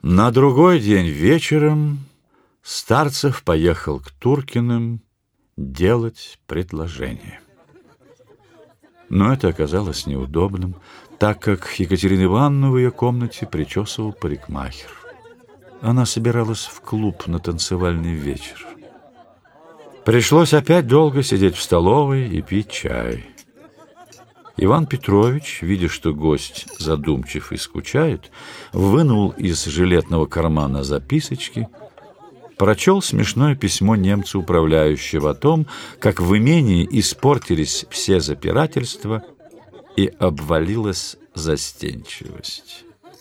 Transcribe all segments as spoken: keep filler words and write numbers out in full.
На другой день вечером Старцев поехал к Туркиным делать предложение. Но это оказалось неудобным, так как Екатерину Ивановну в ее комнате причесывал парикмахер. Она собиралась в клуб на танцевальный вечер. Пришлось опять долго сидеть в столовой и пить чай. Иван Петрович, видя, что гость задумчив и скучает, вынул из жилетного кармана записочки, прочел смешное письмо немца управляющего о том, как в имении испортились все запирательства и обвалилась застенчивость.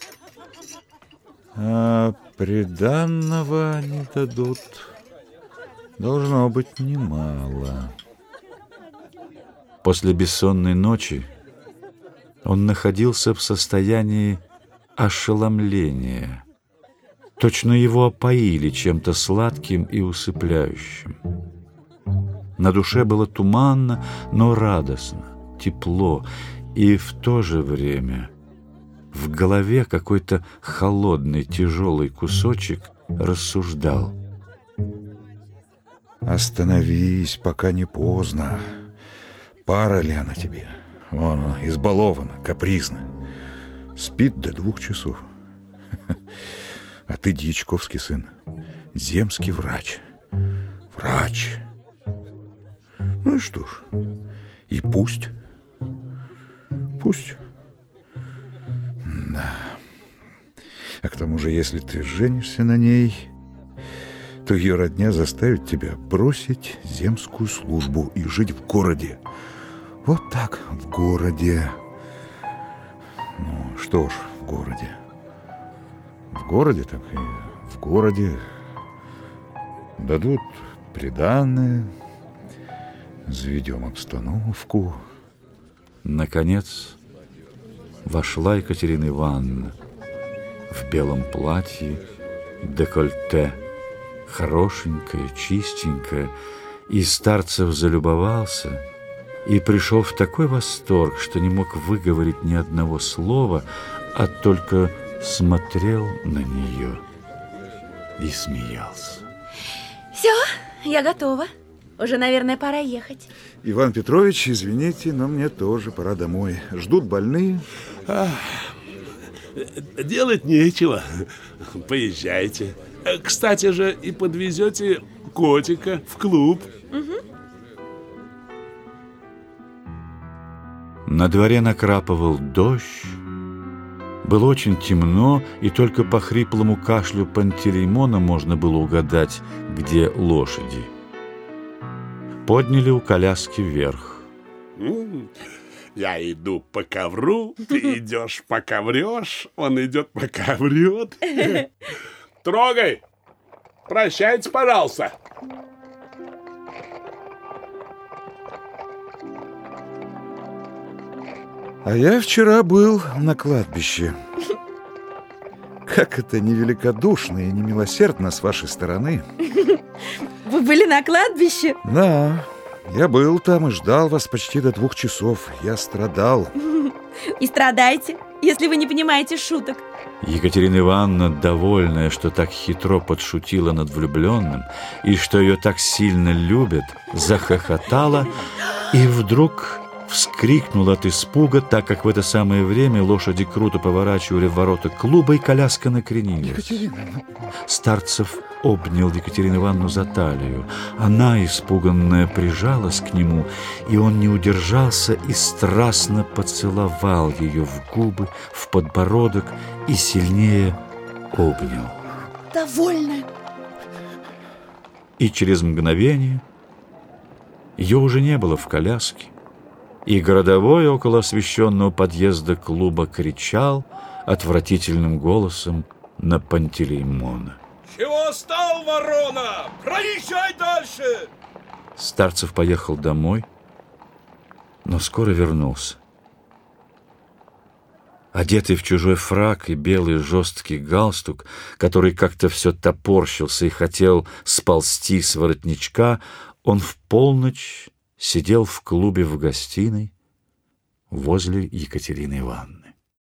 А приданного они дадут, должно быть, немало. После бессонной ночи он находился в состоянии ошеломления. Точно его опоили чем-то сладким и усыпляющим. На душе было туманно, но радостно, тепло, и в то же время в голове какой-то холодный, тяжелый кусочек рассуждал. Остановись, пока не поздно. Пара ли она тебе? Вон она, избалована, капризна. Спит до двух часов. А ты дьячковский сын, земский врач. Врач. Ну и что ж, и пусть. Пусть. Да. А к тому же, если ты женишься на ней, то ее родня заставит тебя бросить земскую службу и жить в городе. Вот так, в городе. Ну, что ж, в городе. В городе, так и в городе. Дадут приданое, заведем обстановку. Наконец вошла Екатерина Ивановна в белом платье, декольте, хорошенькая, чистенькая, и Старцев залюбовался и пришел в такой восторг, что не мог выговорить ни одного слова, а только смотрел на нее и смеялся. Все, я готова. Уже, наверное, пора ехать. Иван Петрович, извините, но мне тоже пора домой. Ждут больные. А, делать нечего. Поезжайте. Кстати же, и подвезете котика в клуб. Угу. На дворе накрапывал дождь. Было очень темно, и только по хриплому кашлю Пантелеймона можно было угадать, где лошади. Подняли у коляски вверх. Я иду по ковру, ты идешь пока врешь, он идет пока врет. Трогай! Прощайте, пожалуйста. А я вчера был на кладбище. Как это невеликодушно и немилосердно с вашей стороны. Вы были на кладбище? Да, я был там и ждал вас почти до двух часов. Я страдал. И страдайте, если вы не понимаете шуток. Екатерина Ивановна, довольная, что так хитро подшутила над влюбленным и что ее так сильно любят, захохотала и вдруг вскрикнула от испуга, так как в это самое время лошади круто поворачивали в ворота клуба, и коляска накренилась. Екатерина. Старцев обнял Екатерину Ивановну за талию. Она, испуганная, прижалась к нему, и он не удержался и страстно поцеловал ее в губы, в подбородок и сильнее обнял. Довольно. И через мгновение ее уже не было в коляске, и городовой около освещенного подъезда клуба кричал отвратительным голосом на Пантелеймона. Чего стал, ворона? Проезжай дальше! Старцев поехал домой, но скоро вернулся. Одетый в чужой фрак и белый жесткий галстук, который как-то все топорщился и хотел сползти с воротничка, он в полночь сидел в клубе в гостиной возле Екатерины Ивановны.